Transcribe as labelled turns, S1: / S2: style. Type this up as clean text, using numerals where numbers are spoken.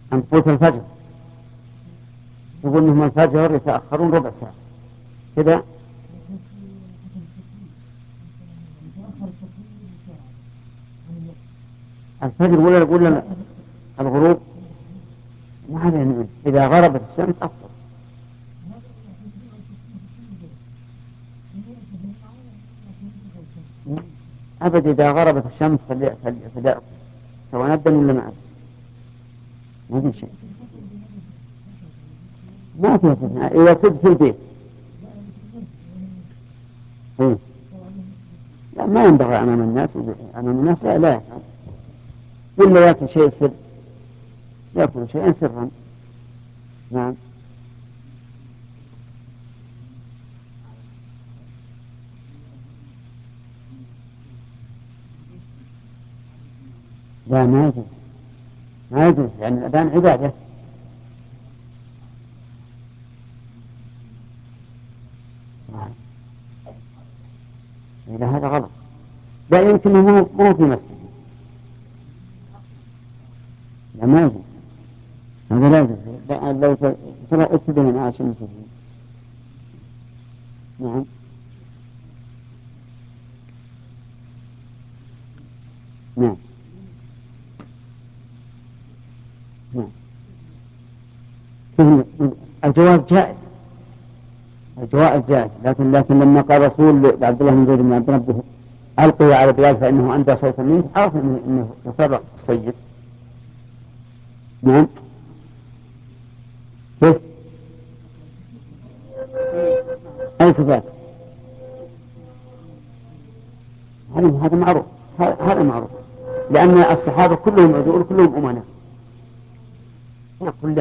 S1: أن قلت الفجر يقول إنهم الفجر يتأخرون ربع ساعة كذا. الفجر ولا الغروب ما علينا، إذا غربت الشمس أفضل. أبد إذا غربت الشمس فليأكل سواء نبدا ولا ما أبدا، ما في شيء، ما في استثناء إذا كنت في البيت. إيه؟ لا ما ينبغي أمام الناس، أمام الناس لا يفعل إلا يأكل شيء سر، يأكل شيئا سرا. نعم. لا ما يجوز، ما يجوز لأن الأذان عبادة. نعم. إذا هذا غلط، لا يمكن مو في مسجد، لا ما يجوز، هذا لا يجوز. لو سبق اتبع من عاش المسلمين. نعم. نعم. نعم. الجواز جائز، الجواز جائز، لكن لما قال رسول عبد الله بن زيد بن عبد ربه ألقوا على بلال فإنه أندى صوتا منه، عرف أنه يفرق السيد. نعم. كيف؟ أي صفات؟ هذا معروف، هذا معروف، لأن الصحابة كلهم عدول كلهم أمناء.